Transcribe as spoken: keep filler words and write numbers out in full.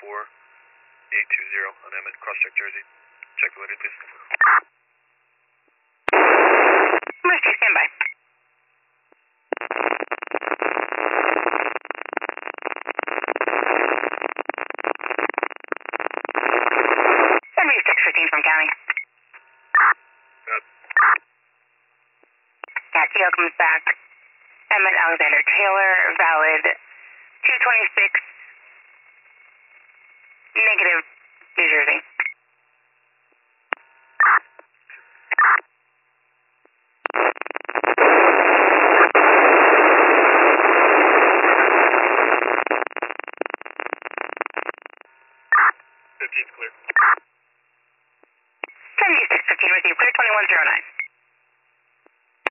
four eight two zero on Emmett, cross check Jersey. Check validity, please. Mercy, stand by. seventy-six fifteen from County. Good. Cat T L comes back. Emmett Alexander Taylor, valid two twenty-six, negative, New Jersey. fifteen's clear. seventy-six fifteen with you, clear twenty-one zero nine.